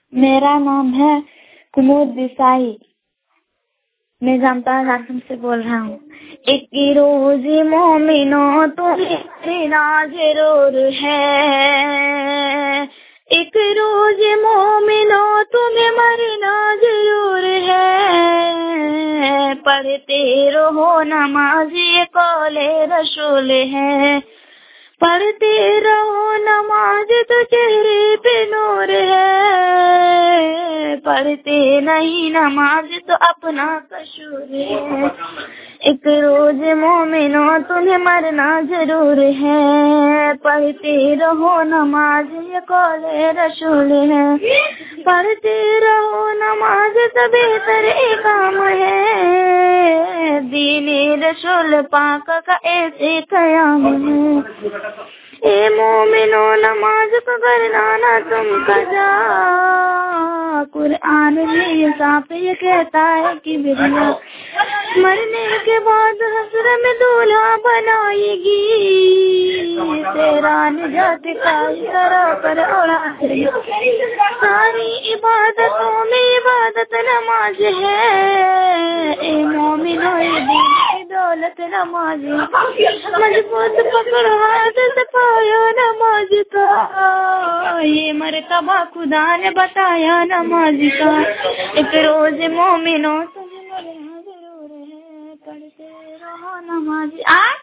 मेरा नाम है कुमुद देसाई। मैं जामताड़ा झारखंड से बोल रहा हूँ। एक रोज मोमिनो तुम्हें ना जरूर है, एक रोज मोमिनो तुम्हें मरना जरूर है। पढ़ते रहो नमाज ये कौले रसूल है, पढ़ते रहो नमाज तो चेहरे पे नूर है, पढ़ते नहीं नमाज तो अपना कसूर है। एक रोज मोमिनो तुम्हें मरना जरूर है, पढ़ते रहो नमाज ये कौले रसूल है, पढ़ते रहो नमाज तो बेहतर काम है। दीने रसूल पाक का ऐसे कयाम है। ए मोमिनो नमाज को करना ना तुम कजा, कुरान में साफ ये कहता है कि बिरिया मरने के बाद हसर में दूल्हा बनाएगी, तेरा निजात का इशारा कर उड़ाएगी। सारी इबादतों में इबादत नमाज है, ए मोमिनो ये दीन की दौलत नमाज है। मजबूत पकड़ो हाथ से पाया नमाज का, ये मर्तबा खुदा ने बताया नमाज का। एक रोज मोमिनो तुम्हें मरना जरूर है, पढ़ते रहो नमाज।